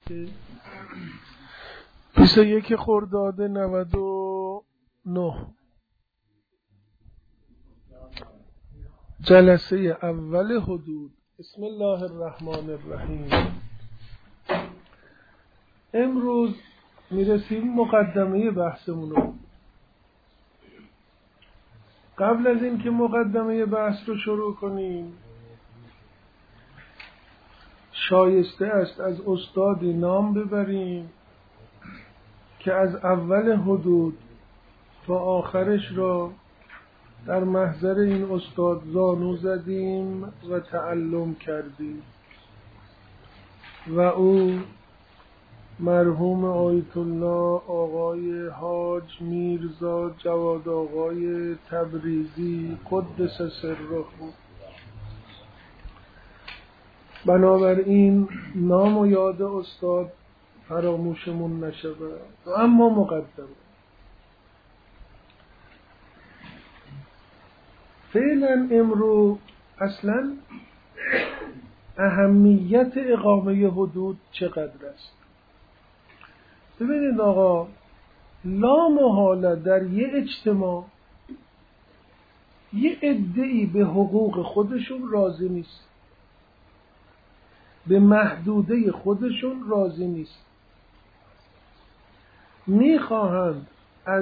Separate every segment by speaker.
Speaker 1: 21 خرداد 99 جلسه اول حدود. بسم الله الرحمن الرحیم. امروز میرسیم مقدمه بحثمونو. قبل از این که مقدمه بحث رو شروع کنیم شایسته است از استادی نام ببریم که از اول حدود تا آخرش را در محضر این استاد زانو زدیم و تعلم کردیم و او مرحوم آیت الله آقای حاج میرزا جواد آقای تبریزی قدس سره بود. بنابراین نام و یاد استاد فراموشمون نشود. اما مقدمه فعلا امروز اصلا اهمیت اقامه حدود چقدر است؟ ببینید آقا، لا محاله در یه اجتماع یه عده‌ای به حقوق خودشون راضی نیست، به محدوده خودشون راضی نیست، میخواهند از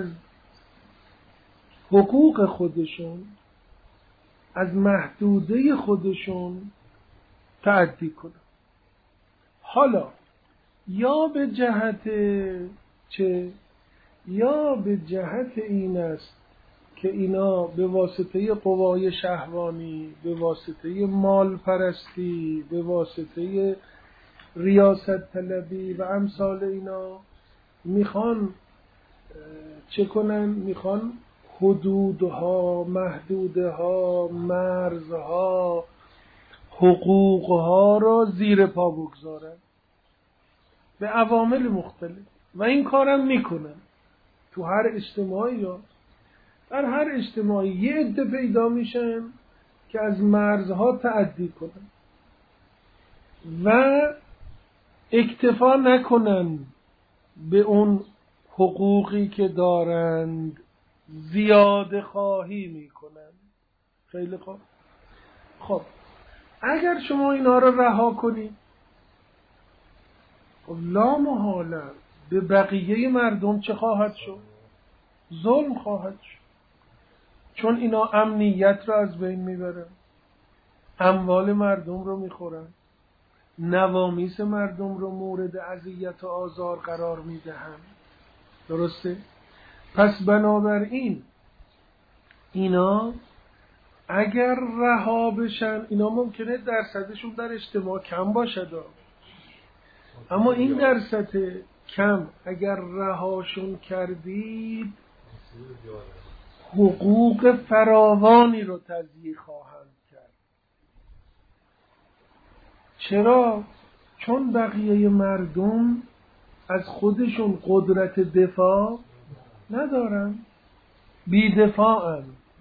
Speaker 1: حقوق خودشون، از محدوده خودشون تعدی کنند. حالا یا به جهت چه؟ یا به جهت این است که اینا به واسطه قوای شهوانی، به واسطه مال پرستی، به واسطه ریاست طلبی و امثال اینا میخوان چه کنن؟ میخوان حدودها، محدودها، مرزها، حقوقها را زیر پا بگذارن به عوامل مختلف و این کارم میکنن. تو هر اجتماعی یا در هر اجتماعی یه عده پیدا میشن که از مرزها تعدی کنن و اکتفا نکنن به اون حقوقی که دارند، زیاده خواهی میکنن. خیلی خوب. خب اگر شما اینا رو رها کنید، لا محاله به بقیه مردم چه خواهد شد؟ ظلم خواهد شد، چون اینا امنیت رو از بین میبرن، اموال مردم رو میخورن، نوامیس مردم رو مورد اذیت و آزار قرار میدهن. درسته؟ پس بنابراین اینا اگر رها بشن، اینا ممکنه درصدشون در اجتماع کم باشد، اما این درصد کم اگر رهاشون کردید حقوق فراوانی رو تضییع خواهند کرد. چرا؟ چون بقیه مردم از خودشون قدرت دفاع ندارن، بی‌دفاعن،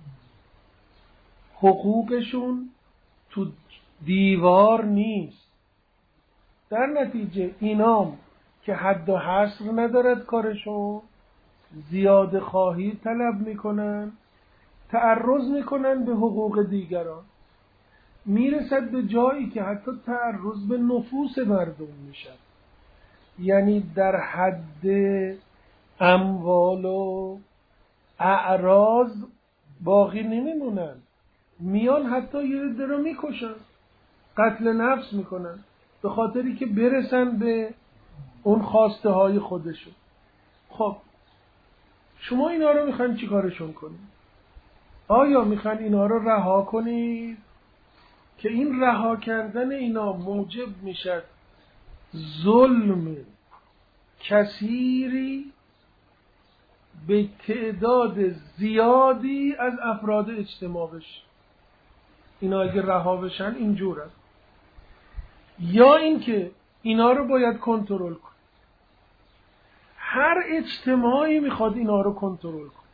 Speaker 1: حقوقشون تو دیوار نیست. در نتیجه اینام که حد و حصر ندارد کارشون، زیاده خواهی طلب میکنن، تعرض میکنن به حقوق دیگران، میرسد به جایی که حتی تعرض به نفوس مردم میشد. یعنی در حد اموال و اعراض باقی نمیمونن، میان حتی یه عده رو میکشن، قتل نفس میکنن به خاطری که برسن به اون خواسته های خودشون. خب شما اینا رو میخواین چی کارشون کنید؟ آیا میخواین اینا رو رها کنید که این رها کردن اینا موجب میشد ظلم کثیری به تعداد زیادی از افراد اجتماع بشه؟ اینا اگه رها بشن اینجور است. یا اینکه اینا رو باید کنترل کن. هر اجتماعی میخواد اینا رو کنترل کن.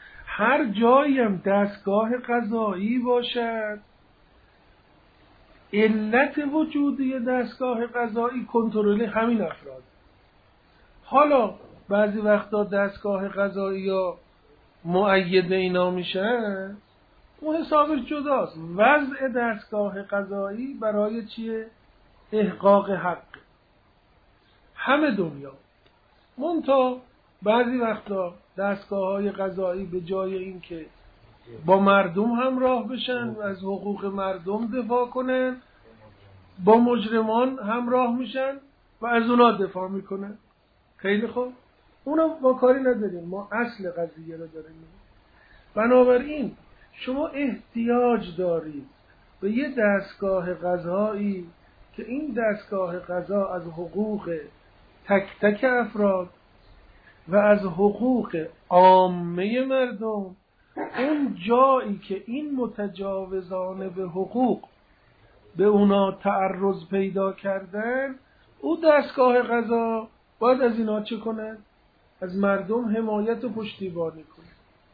Speaker 1: هر جایی هم دستگاه قضایی باشد، علت وجودی دستگاه قضایی کنترل همین افراد. حالا بعضی وقتا دستگاه قضایی یا مؤید اینا میشن، اون حسابش جداست. وضع دستگاه قضایی برای چیه؟ احقاق حق همه دنیا. منتها بعضی وقتا دستگاه‌های قضایی به جای این که با مردم همراه بشن و از حقوق مردم دفاع کنن، با مجرمان همراه میشن و از اونا دفاع میکنن. خیلی خوب، اونا ما کاری نداریم، ما اصل قضیه رو داریم. بنابراین شما احتیاج دارید به یه دستگاه قضایی که این دستگاه قضا از حقوق تک تک افراد و از حقوق عامه مردم، اون جایی که این متجاوزان به حقوق به اونا تعرض پیدا کردن، او دستگاه قضا باید از اینا چه کنه؟ از مردم حمایت و پشتیبانی کنه.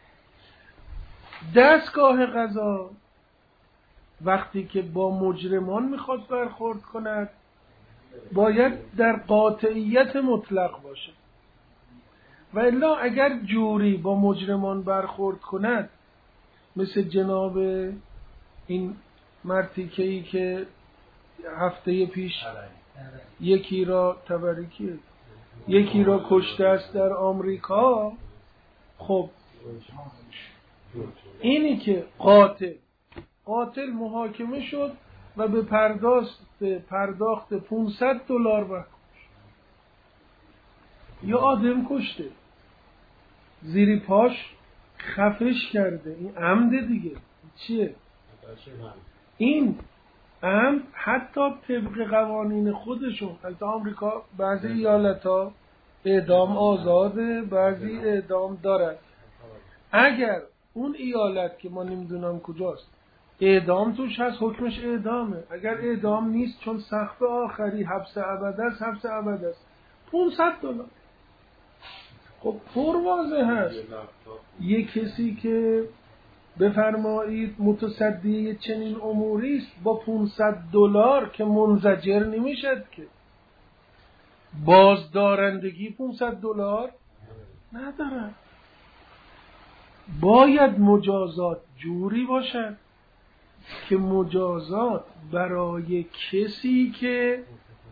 Speaker 1: دستگاه قضا وقتی که با مجرمان میخواد برخورد کند باید در قاطعیت مطلق باشه، و الا اگر جوری با مجرمان برخورد کند، مثل جناب این مرتیکه‌ای که هفته پیش یکی را تبریکیه یکی را کشته است در آمریکا، خب اینی که قاتل محاکمه شد و به پرداخت $500 بکش، یا آدم کشته زیری پاش خفش کرده، این عمد دیگه. چیه این عمد؟ حتی طبق قوانین خودشون، حتی آمریکا بعضی ایالت‌ها اعدام آزاده، بعضی اعدام دارد. اگر اون ایالت که ما نمیدونم کجاست اعدام توش هست، حکمش اعدامه. اگر اعدام نیست، چون سقف آخری حبس ابد است، حبس ابد است. $500. خب پر واضح هست یک کسی که بفرمایید متصدی چنین اموری است با $500 که منزجر نمیشد که. بازدارندگی $500 نداره. باید مجازات جوری باشد که مجازات برای کسی که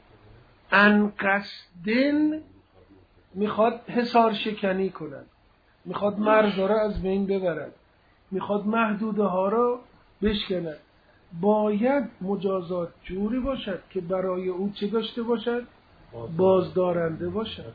Speaker 1: انقصدن میخواد حصار شکنی کند، میخواد مرزها را از بین ببرد، میخواد محدوده ها را بشکند، باید مجازات جوری باشد که برای او چه داشته باشد؟ بازدارنده باشد.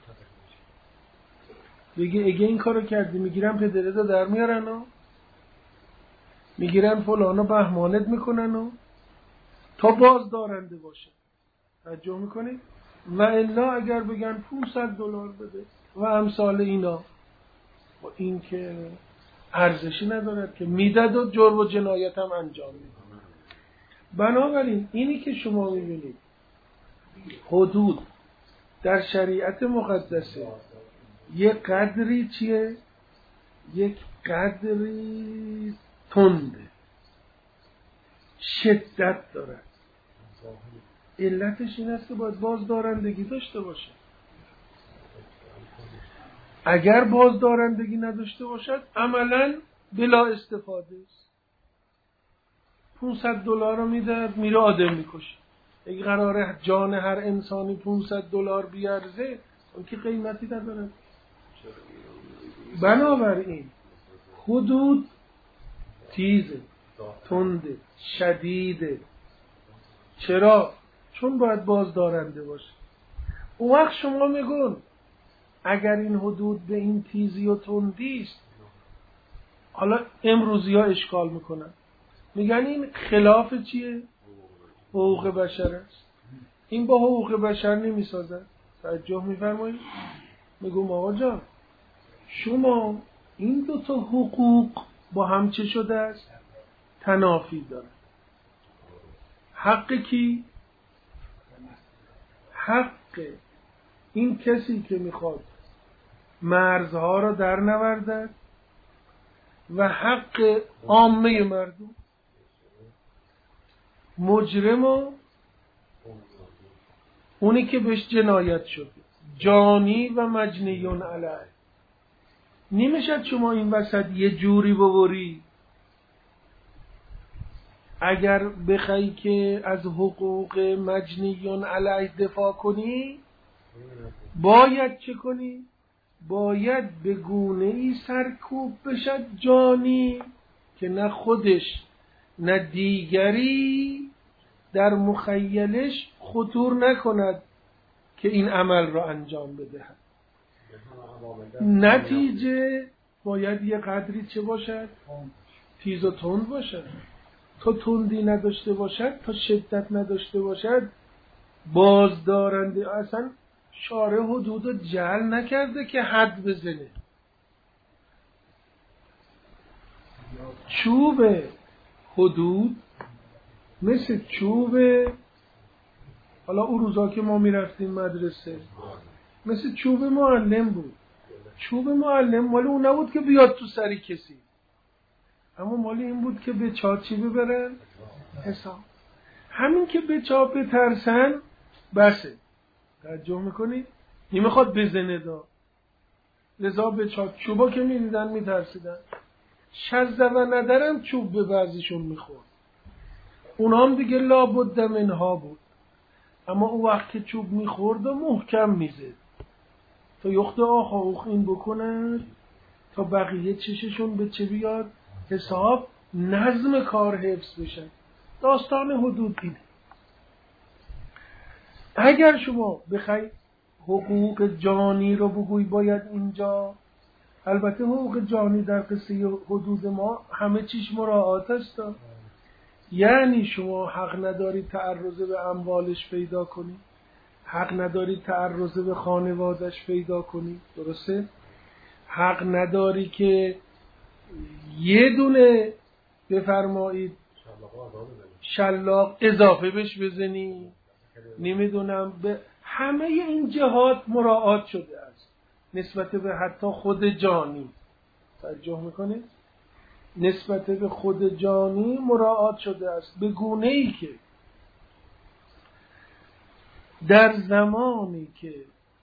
Speaker 1: بگه اگه این کارو کردی میگیرن پدرتو در میارن و میگیرن فلانو بهمانت میکنن و تا بازدارنده باشه. توجه میکنید؟ و الا اگر بگن $500 بده و امثال اینا، و این که ارزشی ندارد که میدد و جرم و جنایت هم انجام میده. بنابراین اینی که شما میبینید حدود در شریعت مقدسه یک قدری چیه؟ یک قدری تنده، شدت دارد. علتش این است که باید بازدارندگی داشته باشه. اگر بازدارندگی نداشته باشد عملاً بلا استفاده است. $500 رو میده، میره آدم میکشه. اگه قراره جان هر انسانی $500 بیارزه، اون که قیمتی نداره. بنابراین حدود تیزه، تنده، شدیده. چرا؟ چون باید بازدارنده باشه. اون وقت شما میگون اگر این حدود به این تیزی و تندی است، حالا امروزی ها اشکال میکنن، میگن این خلاف چیه؟ حقوق بشر است. این با حقوق بشر نمیسازد. توجه میفرمایید؟ میگم آقا جان، شما این دوتا حقوق با هم چه شده است؟ تنافی داره. حق کی؟ حق این کسی که میخواد مرزها را در نوردد و حق عامه مردم. مجرم و اونی که بهش جنایت شده، جانی و مجنیون علیه. نمیشد شما این وسط یه جوری ببری اگر بخوای که از حقوق مجنیون علیه دفاع کنی باید چه کنی؟ باید به گونه ای سرکوب بشد جانی که نه خودش نه دیگری در مخیلش خطور نکند که این عمل را انجام بدهد. نتیجه باید یه قدری چه باشد؟ تیز و تند باشد. تا تندی نداشته باشد، تا شدت نداشته باشد، بازدارنده اصلا شارع حدود رو جعل نکرده که حد بزنه. چوب حدود مثل چوب، حالا اون روزا که ما میرفتیم مدرسه، مثل چوب معلم بود. چوب معلم مال اون نبود که بیاد تو سری کسی، اما مال این بود که به چا چی ببرن؟ حساب. همین که به چا بترسن بسه. توجه میکنی؟ نمیخواد بزنه دا، لذا به چا چوبا که میدیدن میترسیدن. شزده و ندرم چوب به بعضیشون میخورد، اونا هم دیگه لابد منها بود، اما اون وقت که چوب میخورد و محکم میزد تا یخت آخا اوخ این بکنن تا بقیه چششون به چه بیاد؟ حساب، نظم کار حفظ بشن. داستان حدود اینه. اگر شما بخوای حقوق جانی رو بگوی باید اینجا، البته حقوق جانی در قصه حدود ما همه چیش مراعات است، یعنی شما حق نداری تعرض به اموالش پیدا کنی، حق نداری تعرض به خانوادش پیدا کنی، درسته؟ حق نداری که یه دونه بفرمایید شلاق اضافه بش بزنی، نمیدونم به همه این جهات مراعات شده است نسبت به حتی خود جانی. توجه میکنید؟ نسبت به خود جانی مراعات شده است به گونه ای که در زمانی که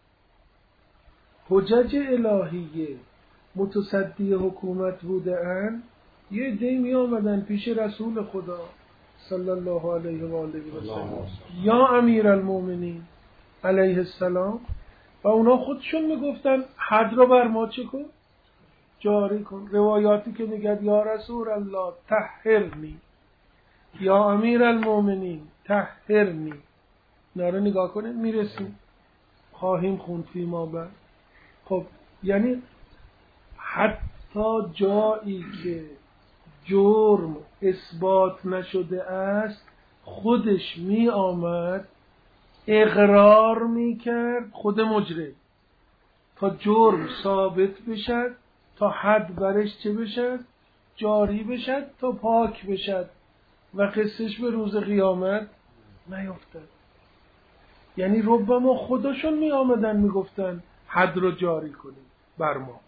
Speaker 1: حجج الهیه متصدی حکومت بوده اند، یه عده‌ای می آمدن پیش رسول خدا صلی الله علیه و آله و سلم، یا امیرالمومنین علیه السلام، و اونا خودشون میگفتن حد رو بر ما چه کن؟ جاری کن. روایاتی که میگد یا رسول الله طهرنی، یا امیرالمومنین طهرنی، ناره نگاه کنید میرسیم خواهیم خوند فیما بعد. خب یعنی حتی جایی که جرم اثبات نشده است خودش می آمد اقرار می کرد، خود مجرم، تا جرم ثابت بشد، تا حد برش چه بشد؟ جاری بشد، تا پاک بشد و قصهش به روز قیامت نیفتد. یعنی ربما خودشون می آمدن می گفتن حد رو جاری کنیم بر ما،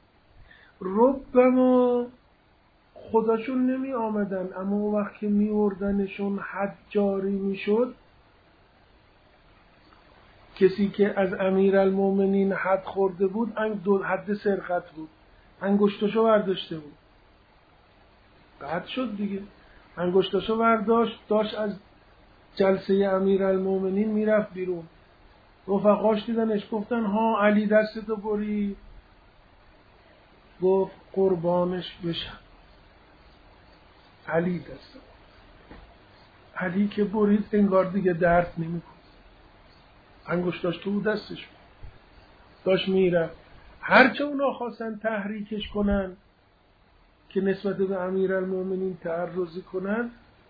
Speaker 1: ربما خودشون نمی آمدن، اما وقت که می اردنشون حد جاری می شد، کسی که از امیرالمومنین حد خورده بود حد سرقت بود، انگشتاشو برداشته بود، قطع شد دیگه، انگشتاشو برداشت، داشت از جلسه امیرالمومنین میرفت بیرون، رفقاش دیدنش گفتن ها علی دستتو برید، گفت قربانش بشم، علی دست علی که برید انگار دیگه درد نمیکنه، انگشتاش تو دستش داشت میرفت. هرچه اونا خواستن تحریکش کنن که نسبت به امیرالمومنین تعرضی کنن،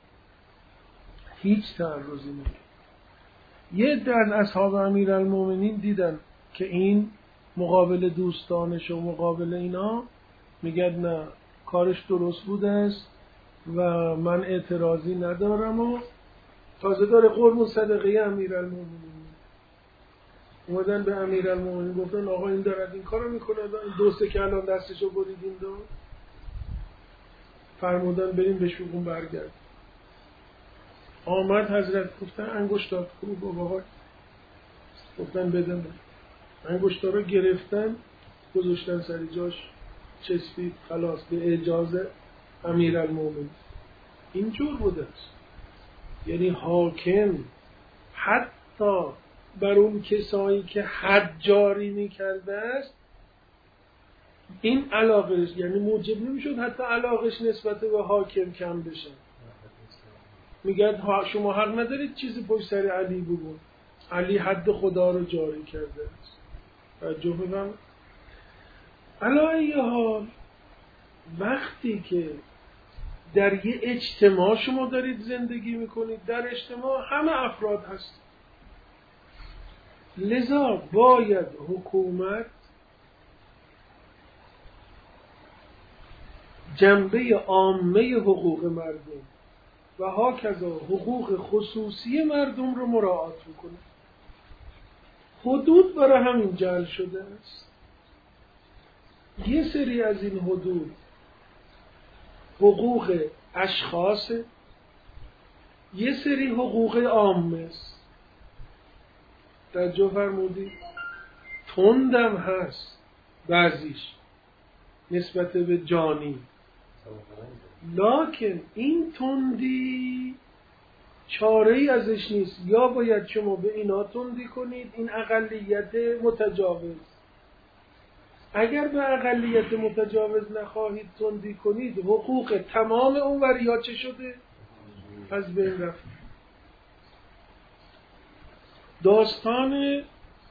Speaker 1: هیچ تعرضی نمیکنه. یه عده از اصحاب امیرالمومنین دیدن که این مقابل دوستانش و مقابل اینا میگن نه کارش درست بوده است و من اعتراضی ندارم، و تازه داره قرب صدقه امیرالمومنین. اومدن به امیرالمومنین گفتن آقا این دارد این کارو میکنه، این دوسته که الان دستشو بریدین دو، فرمودن بریم بهش بگون برگرد. آمد حضرت گفتن انگشتات کو بابا، گفتن بده من. انگشتا رو گرفتن گذاشتن سر جاش، چسبید، خلاص به اجازه امیرالمومنین. اینجور بوده است. یعنی حاکم حتی بر اون کسایی که حد جاری میکرده است این علاقهش، یعنی موجب نمیشد حتی علاقهش نسبت به حاکم کم بشه. میگه شما حق ندارید چیزی پشت سر علی بگون، علی حد خدا رو جاری کرده است. توجه بفرمایید. علی ای حال وقتی که در یه اجتماع شما دارید زندگی میکنید، در اجتماع همه افراد هست، لذا باید حکومت جنبه عامه حقوق مردم و هاکذا حقوق خصوصی مردم رو مراعات میکنه. حدود برای همین جعل شده است. یه سری از این حدود حقوق اشخاص، یه سری حقوق عامه است. توجه فرمودید؟ تندم هست بعضیش نسبت به جانی، لکن این تندی چاره ای ازش نیست. یا باید شما به اینا تندی کنید، این اقلیت متجاوز. اگر به اقلیت متجاوز نخواهید تندی کنید، حقوق تمام اون وریا چه شده؟ از بین رفت. داستان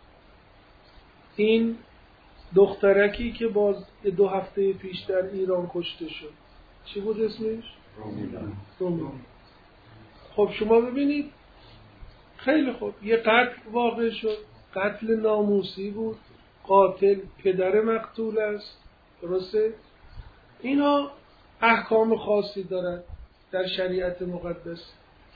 Speaker 1: این دخترکی که باز 2 هفته پیش در ایران کشته شد، چی بود اسمش؟ رومیلا. خب شما ببینید، خیلی خوب، یه قتل واقع شد، قتل ناموسی بود، قاتل پدر مقتول است، درسته؟ اینا احکام خاصی دارن در شریعت مقدس.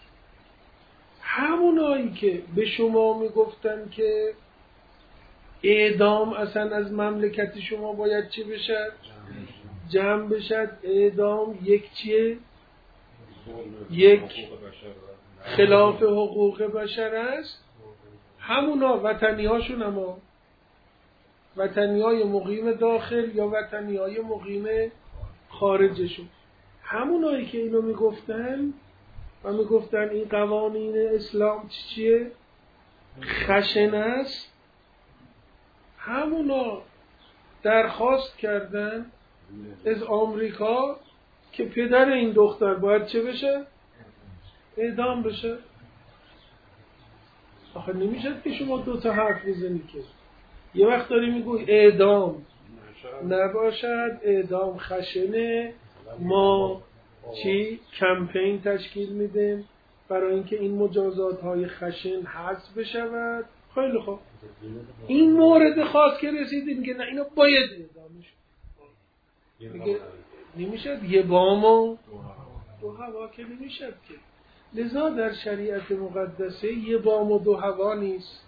Speaker 1: همونایی که به شما میگفتن که اعدام اصلا از مملکت شما باید چی بشد؟ جمع بشد. اعدام یک چیه؟ یک خلاف حقوق بشر است. همونا وطنی هاشون، اما وطنی های مقیم داخل یا وطنی های مقیم خارجشون، همونایی که اینو میگفتن و میگفتن این قوانین اسلام چیه؟ خشن است. همونا درخواست کردن از آمریکا که پدر این دختر باید چه بشه؟ اعدام بشه. آخه نمیشه که شما 2 تا حرف بزنی که یه وقت داری میگوی اعدام نباشد، اعدام خشنه، ما چی؟ کمپین تشکیل میدیم برای اینکه این مجازات های خشن حذف بشود. خیلی خوب، این مورد خاص که رسیدیم که نه اینو باید اعدامش میگه نمیشد یه بام و 2 هوا که نمیشد که. لذا در شریعت مقدسه یه بام و 2 هوا نیست.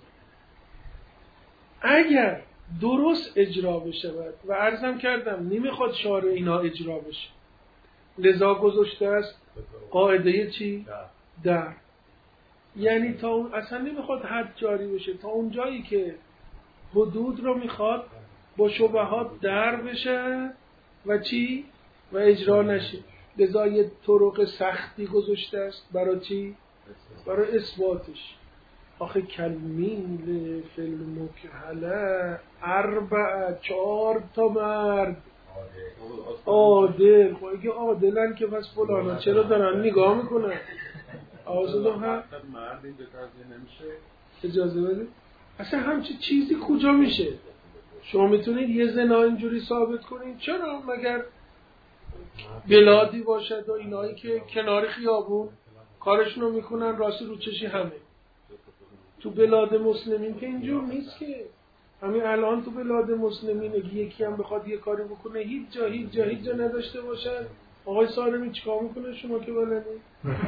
Speaker 1: اگر درست اجرا بشه و عرضم کردم نمیخواد شارع اینا اجرا بشه، لذا گذاشته است قاعده چی؟ در. یعنی تا اون اصلا نمیخواد حد جاری بشه، تا اون جایی که حدود رو میخواد با شبهات در بشه و چی؟ و اجرا نشه. لذا یه طرق سختی گذاشته است برای چی؟ برای اثباتش. آخه کلمیل فیلمکهله 4 تا مرد عادل. خب اگه عادلن که پس فلانا چرا دارن نگاه میکنن؟ آزادم هم مرد این نمیشه اجازه بده. اصلا همچی چیزی کجا میشه؟ شما میتونید یه زنا اینجوری ثابت کنید؟ چرا؟ مگر بلادی باشد و اینایی که کنار خیابون کارشونو میکنن راستی رو چشی همه. تو بلاد مسلمین که اینجور نیست که. همین الان تو بلاد مسلمین یکی هم بخواد یه کاری بکنه هیچ جا نداشته باشه. آقای سالمی چیکار میکنه شما که بلدی؟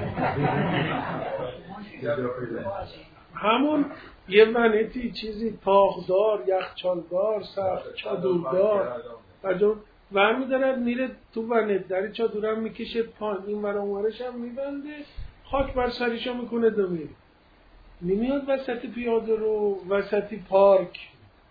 Speaker 1: همون یه ونتی چیزی تاغدار، یخچالدار، سخت چادردار برمی دارد میره تو ونت، دری چادرم میکشه پایین این ورانورش هم میبنده. خاک بر سریشو میکنه دو نمیاد وسط پیاده رو، وسط پارک.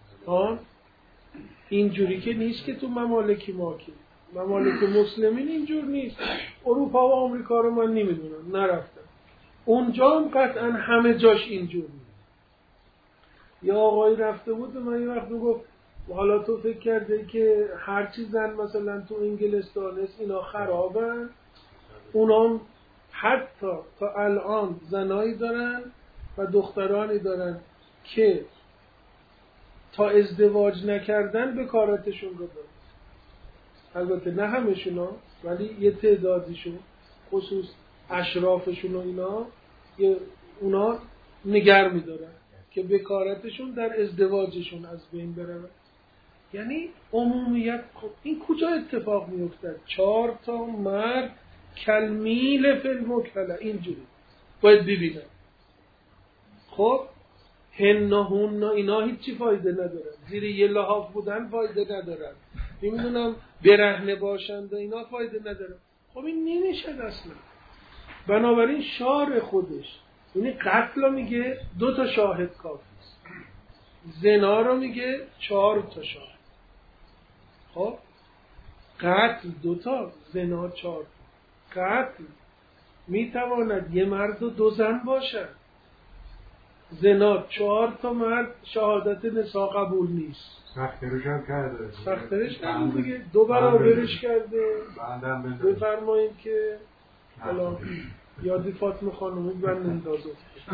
Speaker 1: اینجوری که نیست که تو ممالک ما، که ممالک مسلمین اینجور نیست. اروپا و آمریکا رو من نمیدونم، نرفتم اونجا، هم قطعا همه جاش اینجور نیست. یا آقایی رفته بود و من یه وقت گفت حالا تو فکر کرده که هرچی زن مثلا تو انگلستان است اینا خرابن؟ اونا حتی تا الان زنایی دارن و دخترانی دارن که تا ازدواج نکردن بکارتشون رو دارن. البته نه همشونا، ولی یه تعدادیشون، خصوص اشرافشون و اینا، اونا نگر می‌دارن که بکارتشون در ازدواجشون از بین بره. یعنی عمومیت. خب این کجا اتفاق می‌افتد؟ 4 تا مرد کلمیل فی المکحله اینجوری باید ببینن. خب هننا اینا هیچی فایده ندارن، زیر یه لحاف بودن فایده ندارن، نمیدونم برهنه باشند و اینا فایده ندارن. خب این نمیشه اصلا. بنابراین شارع خودش یعنی قتل رو میگه 2 تا شاهد کافی است، زنا رو میگه 4 تا شاهد. خب قتل 2 تا، زنا 4 تا. قتل میتواند یه مرد و 2 زن باشد، زنا 4 تا مرد شهادت نسا قبول نیست.
Speaker 2: سخترش هم کرده،
Speaker 1: سخترش کرده دیگه، 2 برابرش کرده. بفرمایید که حالا یادی فاطمه خانومی بند اندازه.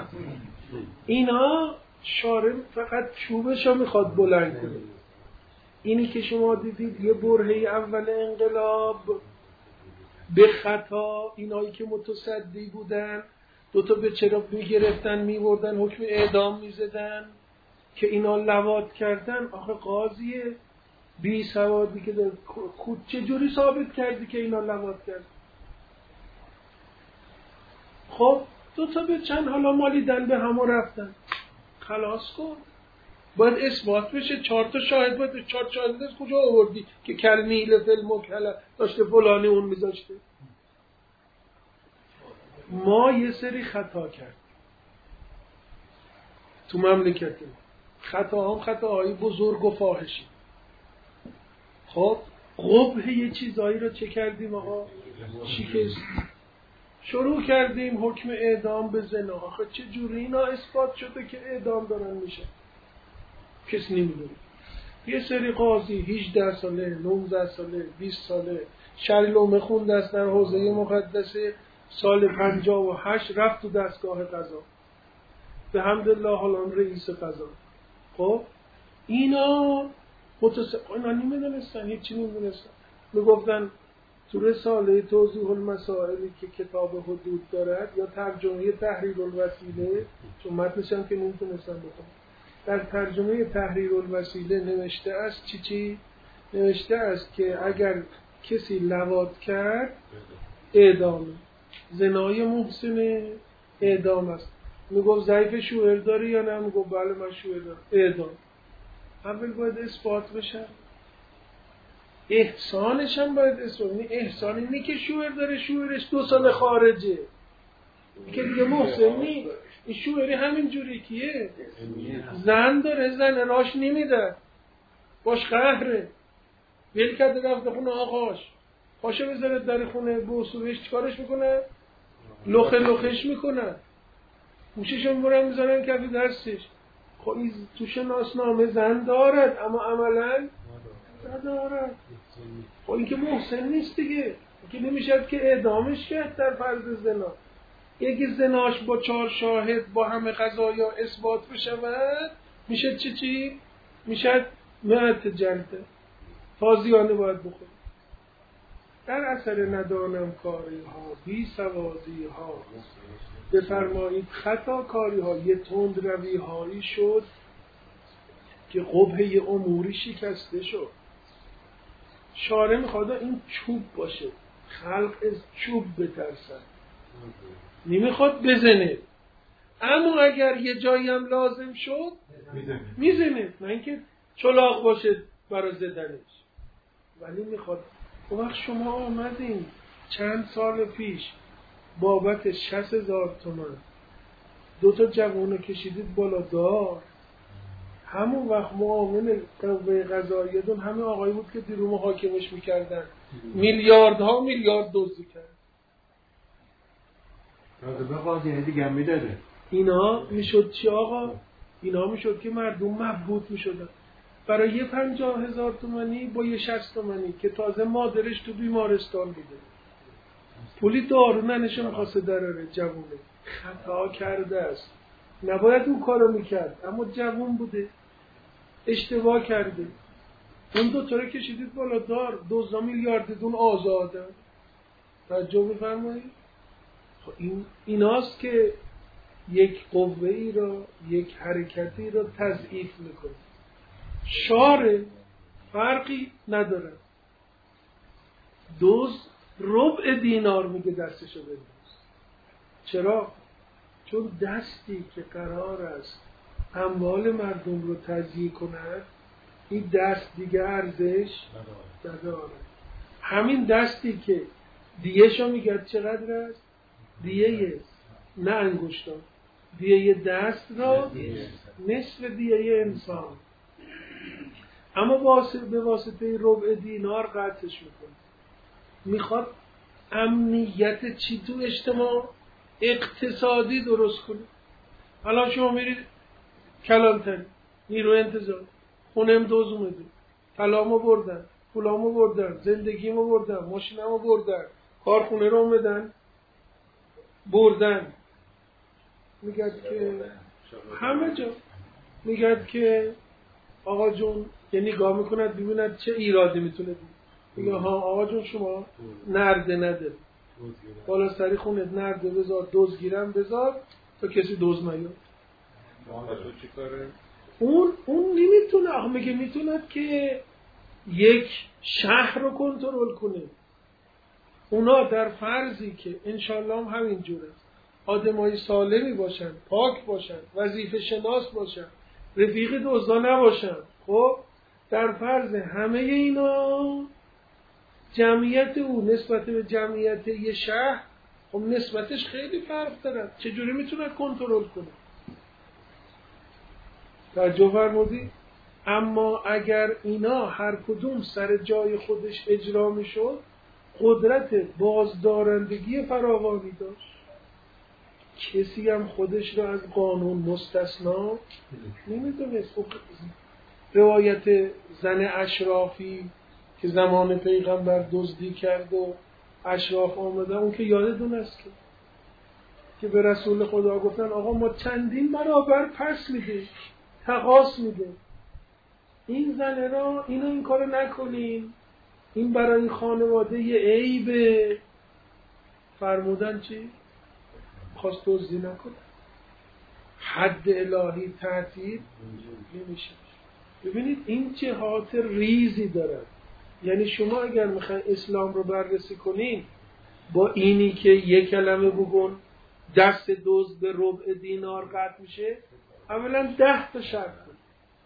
Speaker 1: اینا شارع فقط چوبشو میخواد بلند کنه. اینی که شما دیدید یه برهه اول انقلاب به خطا اینایی که متصدی بودن 2 تا به چراغ میگرفتن میبردن حکم اعدام میزدن که اینا لواط کردن. آخه قاضی بی سوادی که در چجوری ثابت کردی که اینا لواط کردن؟ خب 2 تا به چند حالا مالیدن به همو رفتن، خلاص کن. باید اثبات بشه. 4 تا شاهد باید. 4 شاهد از کجا آوردی که کلمیل فی المکحله داشته فلانی اون میذاشته؟ ما یه سری خطا کرد تو مملکت. خطا هم خطاهای بزرگ و فاحشی. خب قبح یه چیزایی رو چه کردیم آقا؟ شکست. شروع کردیم حکم اعدام به زنا. آخه چه جوری اینا اثبات شده که اعدام دارن میشه؟ کسی نمیدونه. یه سری قاضی 18 ساله 19 ساله 20 ساله شریعه خونده است در حوزه مقدسه، سال 58 رفت تو دستگاه قضا، به حمدالله حالا رئیس قضا. خب اینا اینا نمیدونستن، هیچی نمیدونستن. میگفتن تو رساله توضیح المسائلی که کتاب حدود دارد یا ترجمه تحریر الوسیله، چون متنش هم که نمیتونستن بخونن، در ترجمه تحریر الوسیله نوشته است چی؟ نوشته است که اگر کسی لواط کرد اعدامه، زنای محسن اعدام است. میگفت ضعیف شوهر داری یا نه؟ میگفت بله من شوهر دارم، اعدام. اول باید اثبات بشه، احسانش هم باید اثبات. احسان اینه که شوهر داره، شوهرش 2 سال خارجه، که دیگه محسن نیست. این شوهری همین جوری کیه؟ زن داره، زن راش نمیده، باش قهره، ویل کرده رفته خونه آقاش، پاشه بذاره در خونه به اصولش چیکارش میکنه؟ لخش میکنه، گوششون برن میذارن کف دستش. خب این تو شناسنامه زن دارد اما عملا ندارد. خب این که محسن نیست دیگه، که نمیشد که اعدامش کرد در فرض زنا. اگه زناش با 4 شاهد با همه قضایا اثبات بشود میشه چی؟ میشه 100 جلده، تازیانه باید بخوره. در اثر ندانم کاری ها، بی سوادی ها، بفرمایید خطا کاری ها، یه تند روی هایی شد که قبحه اموری شکسته شد. شارع میخواد این چوب باشه، خلق از چوب بترسن، نمیخواد بزنه. اما اگر یه جایی هم لازم شد میزنه، نه اینکه چلاق باشه برای زدنش. ولی میخواد. وقت شما آمدین چند سال پیش بابت 60,000 تومان 2 جوانو کشیدید بالا دار. همون وقت معاون قوه قضاییه دون همه آقایی بود که دیرو محاکمش میکردن، میلیاردها میلیارد دزدی کرد.
Speaker 2: به قاضی دیگه میداده.
Speaker 1: اینا میشد چی آقا؟ اینا میشد که مردم مبهوت میشدن برای یه 50,000 تومانی با یه 60 تومانی که تازه مادرش تو بیمارستان بوده، پولی دارو ننشه میخواسته دراره. جوونه خطا کرده است، نباید اون کارو میکرد، اما جوون بوده اشتباه کرده. اون 2 تا رو کشیدید بالا دار، 2 میلیارد دون آزاده. توجه بفرمایید. خب ایناست که یک قوه ای را، یک حرکتی را تضعیف میکنه. شاره فرقی نداره. ربع دینار میگه دستشو بنداز. چرا؟ چون دستی که قرار است اموال مردم رو تضییع کند، این دست دیگه ارزش نداره. همین دستی که دیهشو میگه چقدر است؟ دیه نه انگشتان، دیه دست را نصف دیه انسان. اما به واسطه ربع دینار قطعش میکنه. میخواد امنیت چی تو اجتماع؟ اقتصادی درست کنه. حالا شما میرید کلانتری، نیرو انتظار، خونم دوز اومده، طلامو بردن، پولامو بردن، زندگیمو بردن، ماشینمو بردن، کارخونه رو اومدن بردن. میگد که همه جا میگد که آقا جون، یه نگاه میکند ببیند چه ایرادی میتونه بید. میگه ها آقا جون شما نرده نده، بالا سری خونت نرده بذار، دوز گیرم بذار تا کسی دوز نیاد. اون نمیتونه. آخه میگه میتوند که یک شهر رو کنترل کنه. اونا در فرضی که انشالله هم همین جوره آدمای سالمی باشن، پاک باشن، وظیفه شناس باشن، رفیق دزدا نباشن، خب در فرض همه اینا جمعیت او نسبت به جمعیت یه شهر خب نسبتش خیلی فرق داره. چجوری میتونه کنترل کنه؟ توجه فرمودی؟ اما اگر اینا هر کدوم سر جای خودش اجرا میشد، قدرت بازدارندگی فراوانی داشت. کسی هم خودش را از قانون مستثنا نمیدونست. روایت زن اشرافی که زمان پیغمبر دزدی کرد و اشراف آمده، اون که یادتون است که به رسول خدا گفتن آقا ما چندین برابر پس میده، تقاص میده، این زنه را این کارو نکنین، این برای این خانواده یه عیبه. فرمودن چی؟ خواست دزدی نکنه. حد الهی تعطیل نمیشه. ببینید این جهات ریزی داره. یعنی شما اگر میخواین اسلام رو بررسی کنین، با اینی که یک کلمه بگون دست دزد به ربع دینار قطع میشه، اولا 10 تا شرط بود.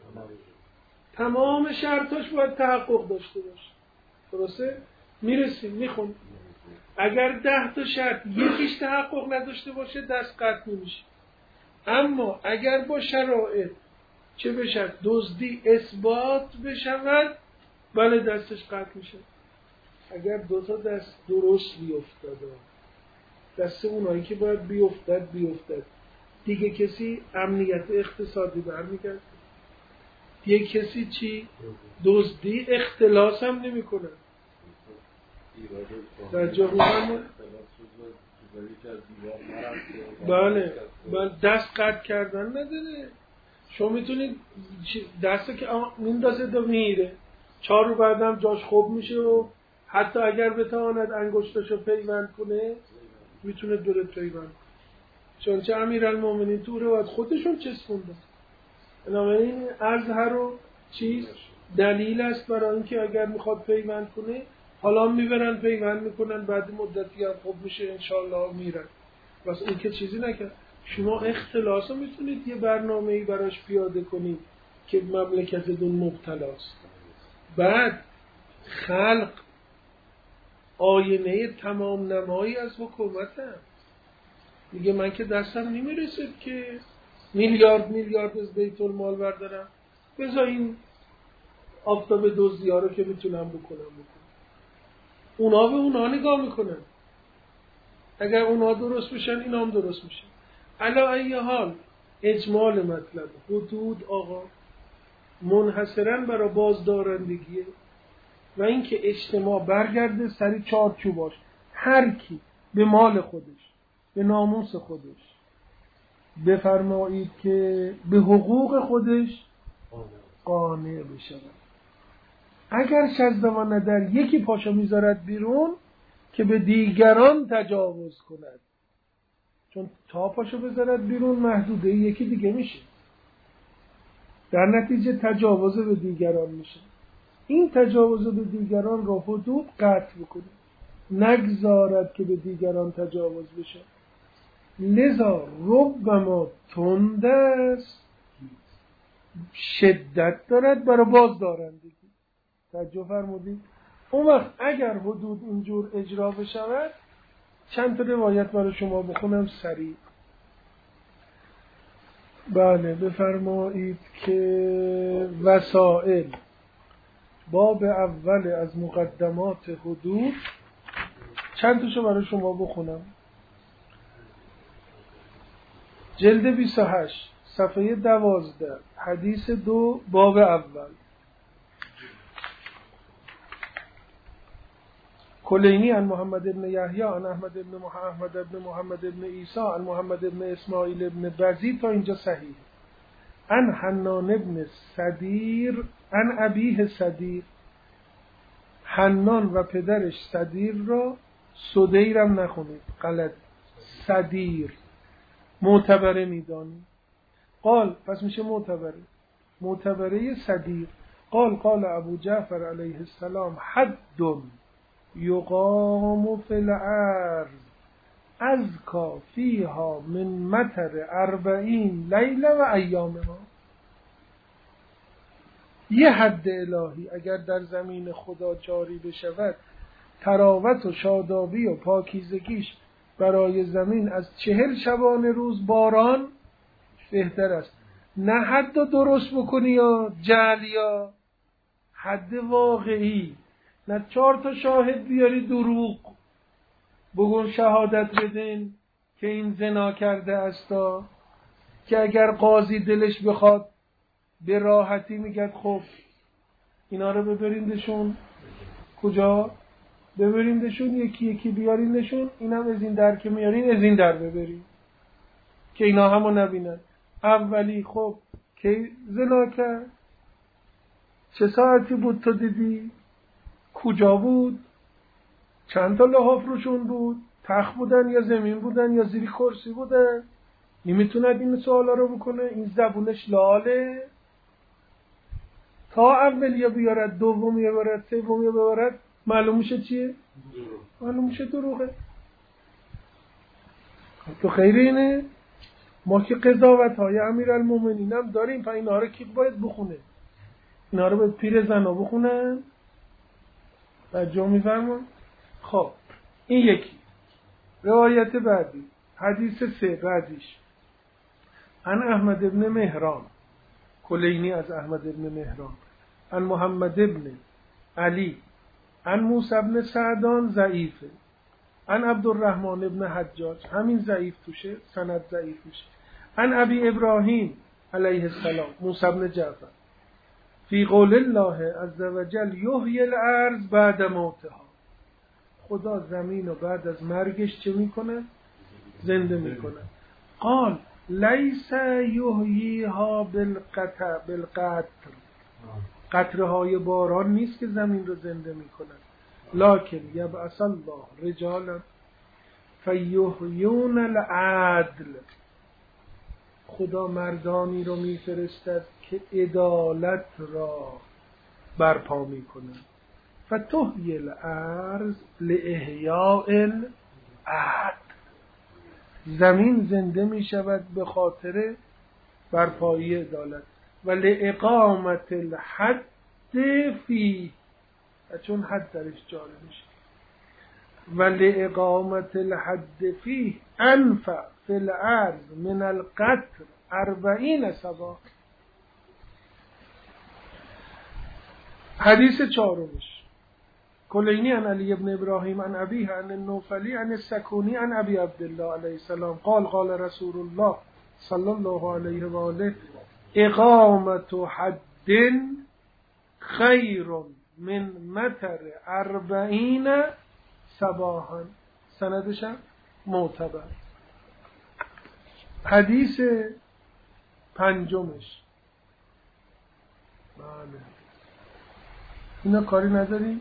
Speaker 1: تمام شرطاش باید تحقق داشته باشه. درسته؟ میرسیم میخون. اگر 10 تا شرط یکیش تحقق نداشته باشه دست قطع نمیشه. اما اگر با شرایط چه بشد دزدی اثبات بشود، بله دستش قطع میشه. اگر 2 تا دست درست بیفتد، دست اونایی که باید بیفتد دیگه کسی امنیت اقتصادی برمیگرد، دیگه کسی چی؟ دزدی اختلاس هم نمی کنه. در جامعه بله دست قطع کردن نداره. شما میتونید دسته که میندازه دو میره 4 رو بعدم جاش خوب میشه و حتی اگر بتواند انگشتاشو پیوند کنه میتونه دوره پیوند کنه. چونچه امیرالمومنین تو روایت خودشون چسبوندن. بنابراین ازهر و چیز دلیل است برای اینکه اگر میخواد پیوند کنه حالا میبرن پیوند میکنن، بعد مدتی هم خوب میشه انشالله میرن. بس اون که چیزی نکرد. شما اختلاس رو میتونید یه برنامه‌ای براش پیاده کنید که مملکتتون مبتلاست. بعد خلق آینه تمام نمایی از حکومت هم. میگه من که دستم نمیرسید که میلیارد از بیت المال بردارم، بذار این آفتاب دزدی‌ها رو که میتونم بکنم. اونا به اونا نگاه میکنن، اگر اونا درست بشن اینا هم درست میشن. علی ای حال اجمال مطلب حدود آقا منحصرا برای بازدارندگیه و اینکه اجتماع برگرده سری چارچوباش، هر کی به مال خودش به ناموس خودش بفرمایید که به حقوق خودش قانع بشود. اگر شزدما ندر یکی پاشو میذارد بیرون که به دیگران تجاوز کند، چون تا پاشو بذارد بیرون محدوده یکی دیگه میشه، در نتیجه تجاوز به دیگران میشه. این تجاوز به دیگران را حدود قطع بکنه، نگذارد که به دیگران تجاوز بشه. لذا ربما تند است، شدت دارد برای بازدارندگی. توجه فرمودید؟ اون وقت اگر حدود اینجور اجرا بشود، چند تا روایت برای شما بخونم سریع. بله بفرمایید که وسائل باب اول از مقدمات حدود، چند تاشو برای شما بخونم. جلد 28 صفحه 12 حدیث 2 باب اول. کلینی عن محمد ابن یحیی عن احمد ابن محمد ابن عیسی عن محمد ابن اسماعیل ابن بزید، تا اینجا صحیح. عن حنان ابن صدیر عن ابیه صدیر، حنان و پدرش صدیر را، صدیرم نخونید غلط، صدیر معتبره میدانی. قال پس میشه معتبره صدیر. قال ابو جعفر علیه السلام حد یقام فی الارض ازکا فیها من مطر 40 لیله و ایامها. یه حد الهی اگر در زمین خدا جاری بشود، تراوت و شادابی و پاکیزگیش برای زمین از 40 شبانه روز باران بهتر است. نه حد درست بکنی یا جعل یا حد واقعی، نه 4 تا شاهد بیاری دروغ بگون شهادت بدین که این زنا کرده استا، که اگر قاضی دلش بخواد به راحتی میگه خب اینا رو ببریندشون کجا؟ ببریندشون یکی یکی بیاریندشون، اینم از این در که میارین از این در ببرین که اینا همو نبینن. اولی خب که زنا کرد، چه ساعتی بود تو دیدی؟ کجا بود؟ چند تا لحاف روشون بود؟ تخت بودن یا زمین بودن یا زیر کرسی بودن؟ نمیتوند این سوالا رو بکنه؟ این زبونش لاله. تا اولیه بیارد، دومیه بیارد، سومیه بیارد، معلوم میشه چیه؟ معلوم میشه دروغه. تو خیر اینه؟ ما که قضاوت های امیرالمومنین هم داریم، پس اینا رو کی باید بخونه؟ اینا رو به پیر زنا بخونن؟ توجه می‌فرمایید؟ خب این یکی. روایت بعدی حدیث 3 بعدیش عن احمد ابن مهران، کلینی از احمد ابن مهران، عن محمد ابن علی عن موسی ابن سعدان ضعیفه، عن عبدالرحمن ابن حجاج همین ضعیف توشه، سند ضعیف میشه. عن ابی ابراهیم علیه السلام موسی ابن جعفر فی قول الله عز وجل یحیی الارض بعد موتها، خدا زمین رو بعد از مرگش چه میکنه؟ زنده میکنه. قال لیس یحییها بالقطر، قطرهای باران نیست که زمین رو زنده میکنه، لکن یبعث الله رجالا فیحیون العدل، خدا مردانی رو میفرستد که عدالت را برپا میکنه. فتحیی الارض لاحیاء العدل، زمین زنده می شود به خاطر برپایی عدالت. و لاقامت الحد فی، چون حد درش جاری میشه. و لاقامت الحد فی انفع فی الارض من القطر 40 صباح. حدیث چهارمش کلینی عن علی ابن ابراهیم عن ابیه عن النوفلی عن السکونی عن ابی عبدالله علیه السلام قال قال رسول الله صلی الله علیه و آله اقامت حد خیر من مطر 40 صباحا. سندش معتبر. حدیث پنجمش، بله اینا کاری نداریم.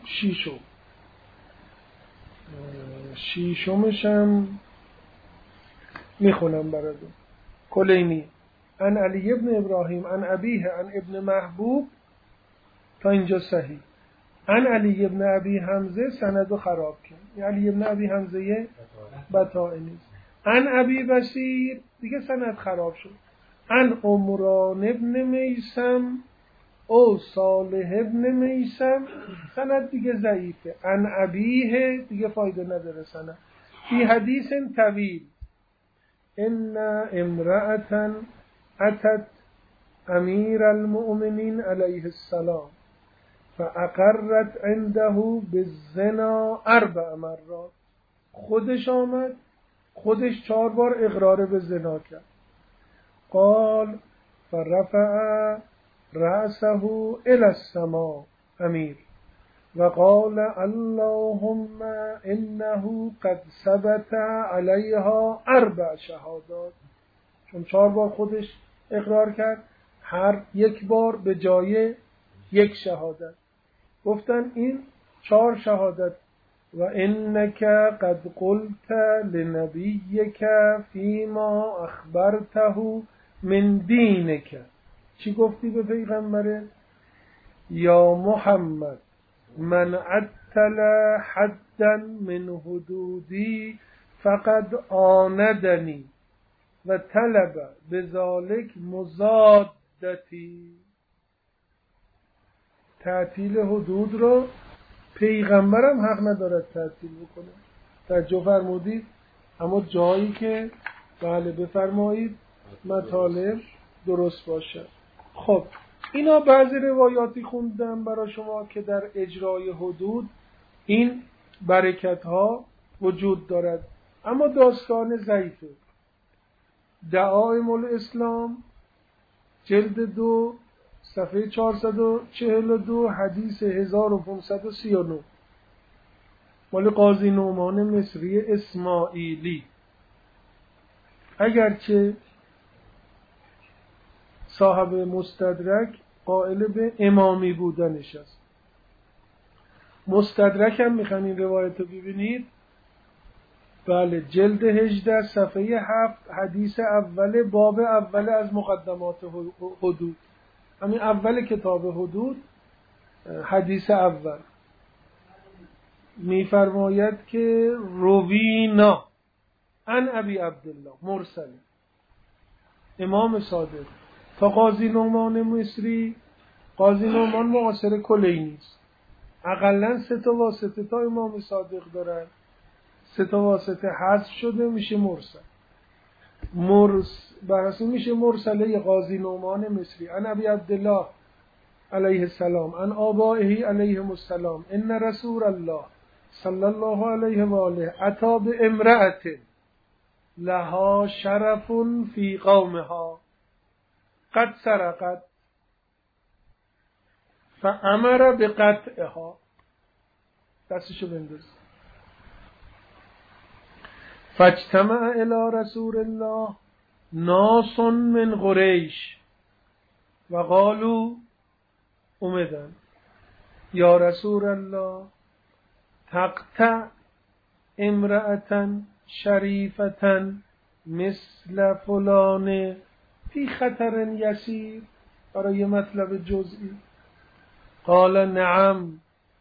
Speaker 1: شیشمش هم میخونم براتون. کلینی عن علی ابن ابراهیم عن ابیه عن ابن محبوب، تا اینجا صحیح. عن علی ابن ابی حمزه سندو خراب کرد. علی ابن ابی حمزه بطائنی نیست. عن ابی بصیر دیگه سند خراب شد. عن عمران ابن میثم او صالح ابن میثم سند دیگه ضعیفه. عن ابیه دیگه فایده نداره سند. فی حدیث طویل ان امرأة اتت امیر المؤمنین علیه السلام فاقرت عنده بالزنا 4 مرات. خودش آمد، خودش 4 بار اقرار به زنا کرد. قال فرفع رأسه الى السماء امیر و قال اللهم انه قد ثبت علیها 4 شهادات. چون 4 بار خودش اقرار کرد، هر 1 بار به جای 1 شهادت. گفتن این 4 شهادت. و انک قد قلت لنبیک فیما اخبرته من دینک. چی گفتی به پیغمبره؟ یا محمد من عطل حدا من حدودی فقد آندنی و طلب بذالک مزادتی. تعطیل حدود رو پیغمبرم حق ندارد تعطیل بکنه. توجه فرمودید؟ اما جایی که بله بفرمایید مطالب درست باشه. خب اینا بعضی روایاتی خوندم برای شما که در اجرای حدود این برکت ها وجود دارد، اما داستان ضعیفه. دعائم الاسلام جلد 2 صفحه 442 حدیث 1539 مال قاضی نعمان مصری اسماعیلی. اگرچه صاحب مستدرک قائل به امامی بودنش است. مستدرک هم میخوان این روایت رو ببینید. بله جلد 18 صفحه 7 حدیث اول باب اول از مقدمات حدود، همین اول کتاب حدود حدیث اول میفرماید که روینا عن ابی عبدالله مرسل امام صادق تا قاضی نعمان مصری. قاضی نعمان معاصر کلینی است. اقلن 3 تا واسطه تا امام صادق دارن. 3 تا واسطه حذف شده میشه مرسل. براستی میشه مرسله قاضی نعمان مصری عن ابی عبدالله علیه السلام عن آبائه علیهم السلام ان رسول الله صلی الله علیه و آله اتی بامرأة لها شرف فی قومها قد سرقت فامر بقطعها. دستشو بنداز. فاجتمع الی رسول الله ناس من قریش و قالوا اومدن یا رسول الله تقطع امرأة شریفة مثل فلان فی خطر یسیر، برای مطلب جزئی. قال نعم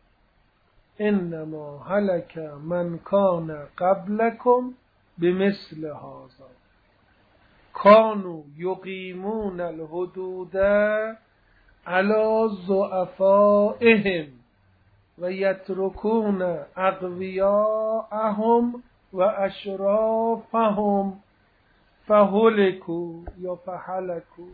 Speaker 1: انما هلك من کان قبلكم بمثل هذا كانوا يقيمون الحدود على ضعفائهم و یترکون اقویاءهم و اشرافهم فهلکو یا فهلکو.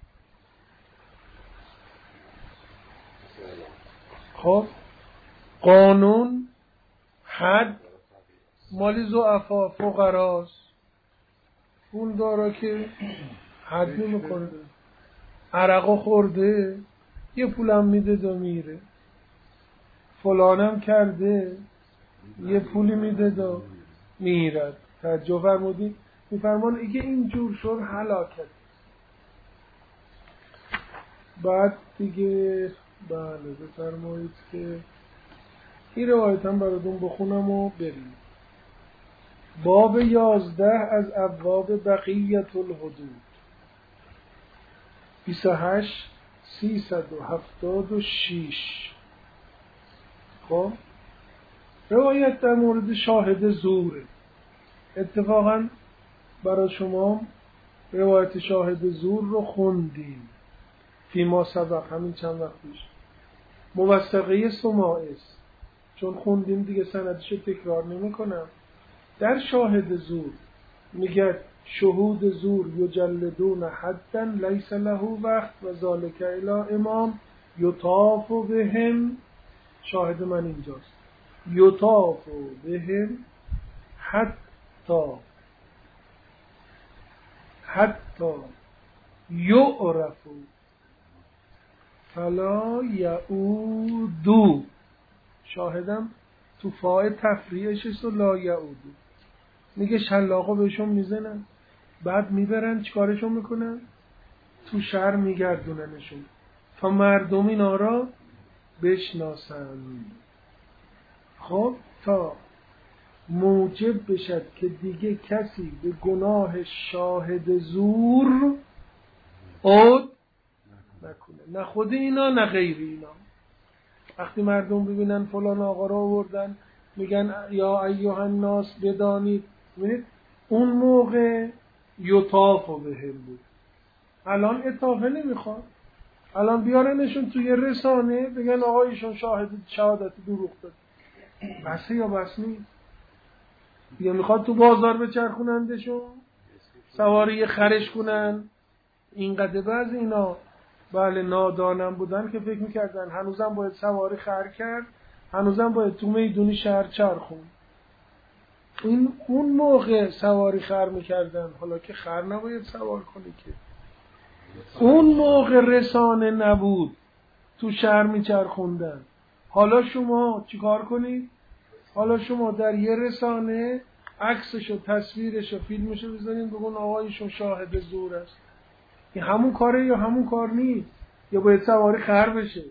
Speaker 1: خب قانون حد مالی ضعفا فقراست، پول داره که حد نمیکنه، عرقا خورده یه پولم میده و میره، فلانم کرده یه پولی میده و میرد. توجه فرمودید؟ میفرمان اگه اینجور شد هلاکت. بعد دیگه بله بفرمایید که این روایت هم براتون بخونم و بریم. باب 11 از ابواب بقیت الحدود 28 376. خب روایت در مورد شاهد زوره. اتفاقا برای شما روایت شاهد زور رو خوندیم فیما سبق، همین چند وقت پیش. موثقه سماعس چون خوندیم دیگه سندش تکرار نمی کنم. در شاهد زور میگه شهود زور یجلدون حدا لیس له وقت و ذالک الی امام یطاف بهم. شاهد من اینجاست. یطاف بهم حتی یعرف فلا یعودو. شاهدم تو فاء تفریعش است و لا یعودو. میگه شلاقو بهشون میزنن، بعد میبرن چیکارشون میکنن؟ تو شهر میگردوننشون تا مردم اینا را بشناسن. خب تا موجب بشد که دیگه کسی به گناه شاهد زور عود نکنه، نه خود اینا نه غیر اینا. وقتی مردم ببینن فلان آقا را آوردن میگن یا ایها الناس بدانید، ببینید اون موقع یطاف بهم بود، الان اطافه نمیخواد. الان بیارنشون توی رسانه بگن آقا ایشون شهادت دروغ داد، بسه یا بس نیست؟ یا میخواد تو بازار بچرخونندشون سواری خرش کنن. اینقدر بعض اینا بله نادانم بودن که فکر میکردن هنوزم باید سواری خر کرد، هنوزم باید تو میدونی شهر چرخون. اون موقع سواری خر میکردن، حالا که خر نباید سوار کنی که. اون موقع رسانه نبود تو شهر میچرخوندن. حالا شما چیکار کنید؟ حالا شما در یه رسانه عکسشو تصویرشو فیلمشو بزنین بگون آقا ایشون شاهد زور است. این همون کاره یا همون کار نیست؟ یا باید سواری خر بشه؟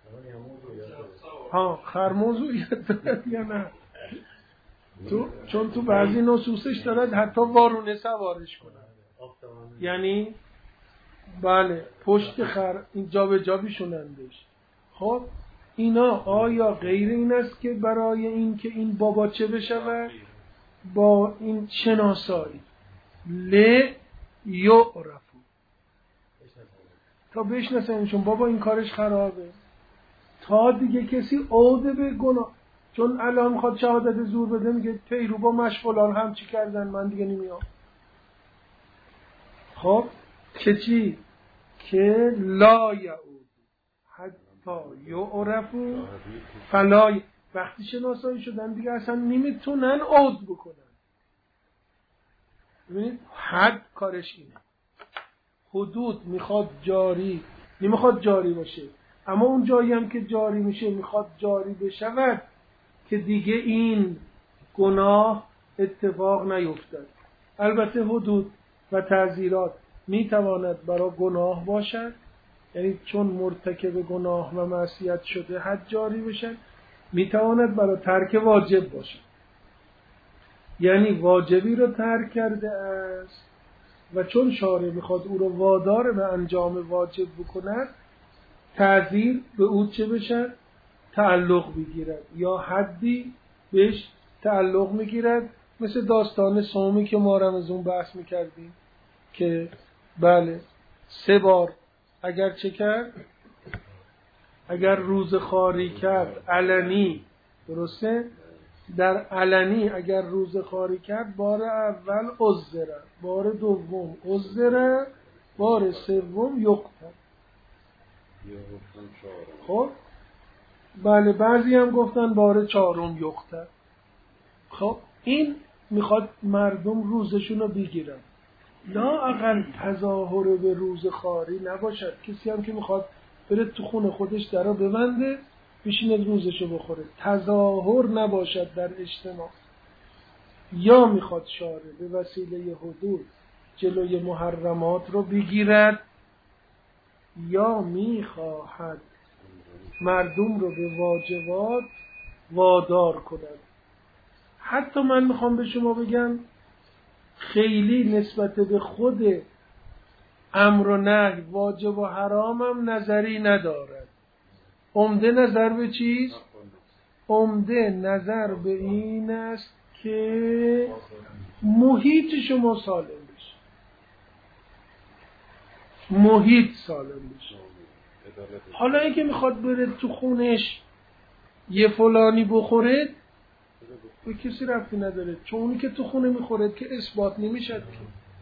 Speaker 1: ها خر موضوعیت دارد یا نه؟ چون تو بعضی نصوصش دارد حتی وارونه سوارش کنن، یعنی بله پشت خر این جا به جا بیشونندش. خب اینا آیا غیر این است که برای این که این بابا چه بشود با این شناسایی یعرفو تا بشناسنشون بابا این کارش خرابه، تا دیگه کسی عوده به گناه. چون الان میخواد شهادت زور بده میگه پیرو مشغولان هم چی کردن من دیگه نمیام. خب که چی؟ که لا یعود حتی یعرفو فلا. وقتی شناسایی شدن دیگه اصلا نمیتونن عود بکنن. ببینید حد کارش اینه. حدود میخواد جاری نمیخواد جاری باشه، اما اون جایی هم که جاری میشه میخواد جاری بشود که دیگه این گناه اتفاق نیفتد. البته حدود و تعزیرات میتواند برای گناه باشد، یعنی چون مرتکب گناه و معصیت شده حد جاری بشد، میتواند برای ترک واجب باشد، یعنی واجبی رو ترک کرده است و چون شارع میخواد او رو وادار به انجام واجب بکند، تعزیر به او چه بشد؟ تعلق بگیرد یا حدی بهش تعلق میگیرد. مثل داستان صومی که ما رمضان بحث میکردیم که بله 3 بار اگر چه کرد، اگر روز خاری کرد علنی، درسته؟ در علنی اگر روزه خواری کرد بار اول عذره، بار دوم عذره، بار سوم یقتل. خب بله بعضی هم گفتن بار چهارم یقتل. خب این میخواد مردم روزشون رو بگیرن، لااقل تظاهر به روزه خواری نباشد. کسی هم که میخواد بره تو خونه خودش درو ببنده بشینه روزشو بخوره، تظاهر نباشد در اجتماع. یا میخواد شارع به وسیله حدود جلوی محرمات رو بگیرد، یا میخواهد مردم رو به واجبات وادار کند. حتی من میخوام به شما بگم خیلی نسبت به خود امر و نهی، واجب و حرام هم نظری ندارد. عمده نظر به چیست؟ عمده نظر به این است که محیط شما سالم بشه، محیط سالم بشه. حالا اینکه میخواد بره تو خونش یه فلانی بخوره به کسی ربطی نداره، چون اونی که تو خونه میخوره که اثبات نمیشد که.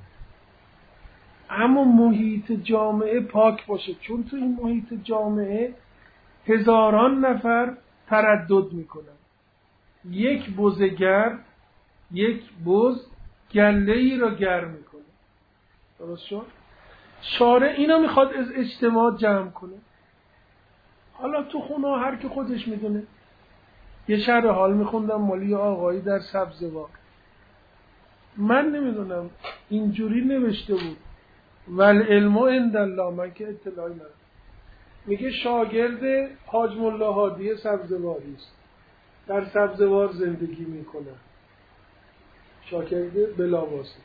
Speaker 1: اما محیط جامعه پاک باشه، چون تو این محیط جامعه هزاران نفر تردد میکنن. یک بزگر، یک بز گله ای را گرم میکنه. درست شد؟ شارع اینا میخواد از اجتماع جمع کنه. حالا تو خونه هر که خودش میدونه. یه شرح حال میخوندم مالی آقایی در سبزوار، من نمیدونم اینجوری نوشته بود والعلم عند الله، من که اطلاعی ندارم. میگه شاگرد حاج ملا هادی سبزواری است، در سبزوار زندگی میکنه، شاگرد بلاواسطه.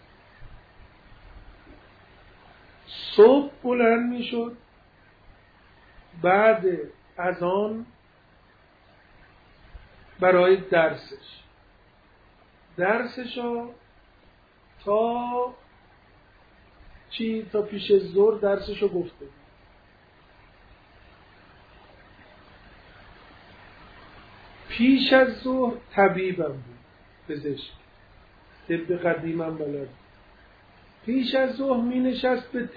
Speaker 1: صبح بلند میشد، بعد اذان برای درسشو تا پیش ظهر درسشو گفته. پیش از ظهر طبیبم بود، پزشک، طب قدیمم بلد. پیش از ظهر می نشست به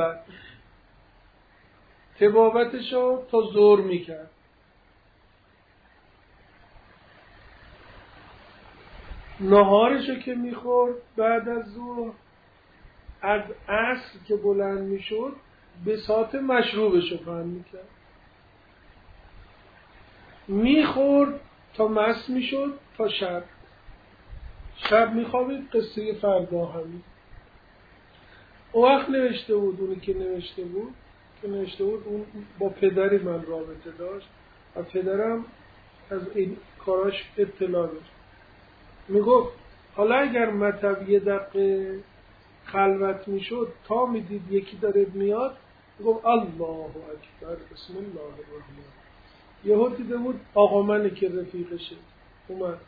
Speaker 1: طبابتشو تا ظهر می کرد. نهارشو که می خورد بعد از ظهر، از عصر که بلند می شد بساط مشروبشو پهن می کرد، می خورد تا مست می شد تا شب می خوابید. قصه فردا همین. او وقت نوشته بود، اونی که نوشته بود اون با پدری من رابطه داشت و پدرم از این کاراش اطلاع داشت. میگفت حالا اگر مطب یه دقیقه خلوت میشد تا میدید یکی داره میاد، میگفت الله اکبر بسم الله الرحمن. یهو دیده بود آقا منی که رفیقشه اومد،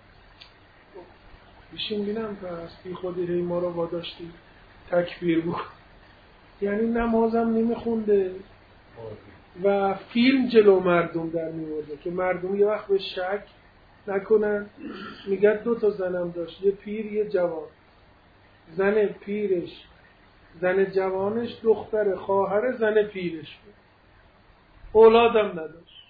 Speaker 1: بشین بینم پس بی خودی هی ما رو واداشتی تکبیر بود. یعنی نمازم نمیخونده و فیلم جلو مردم در میورده که مردم یه وقت به شک نکنن. میگه 2 زنم داشت، یه پیر یه جوان. زن پیرش زن جوانش دختر خواهر زن پیرش بود، اولادم نداشت.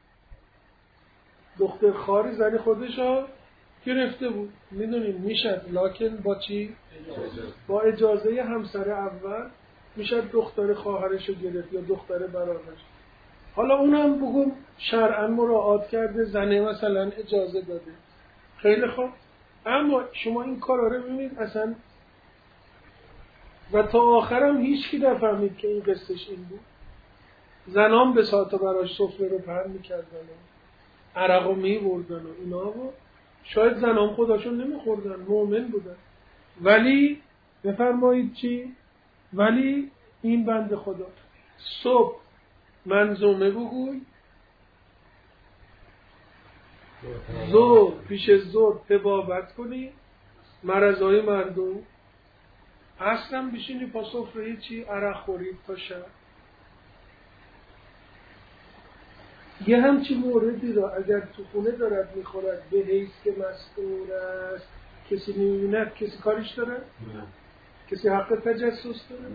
Speaker 1: دختر خواهر زن خودشو گرفته بود. میدونیم میشد، لکن با چی؟ با اجازه همسر اول میشد دختر خواهرشو گرفت یا دختر برادرش. حالا اونم بگم شرعاً مراعات کرده، زنه مثلا اجازه داده، خیلی خوب. اما شما این کارا رو ببینید اصلا، و تا آخرم هیچ کی نفهمید که این قصهش این بود. زنان به ساعت براش سفره رو پهن میکردن و عرق رو میبردن و اینا، و شاید زنان خودشون نمیخوردن، مؤمن بودن. ولی بفرمایید چی؟ ولی این بنده خدا صبح منظومه بگوی، پیش ظهر طبابت کنی مرضای مردم، اصلا بشینی پا سفره چی عرق خورید تا شب. یه همچین موردی را اگر تو خونه دارد میخورد به حیث که مستور است، کسی نمی‌بیند، کسی کاریش داره؟ کسی حق تجسس داره؟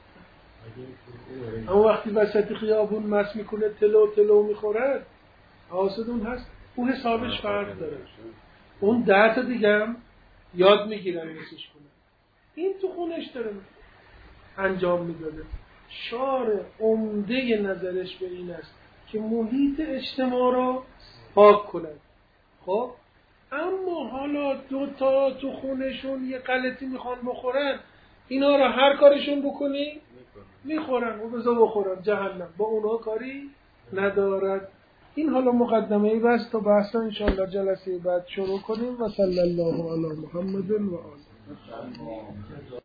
Speaker 1: اما وقتی وسط خیابون مس میکنه تلو میخورد، حاسد اون هست، اون حسابش فرق داره. اون 10 تا دیگه هم یاد میگیرن نسیش کنه. این تو خونش داره انجام میداده. شارع عمده نظرش به این است که محیط اجتماع را پاک کنند. خب اما حالا 2 تا تو خونشون یه غلطی میخوان بخورن، اینا را هر کارشون بکنی میخورن و بذار بخورن جهنم، با اونها کاری ندارد. این حالا مقدمه ای بس تا بحثا انشاءالله جلسه بعد شروع کنیم و صلی الله علی محمد و آله.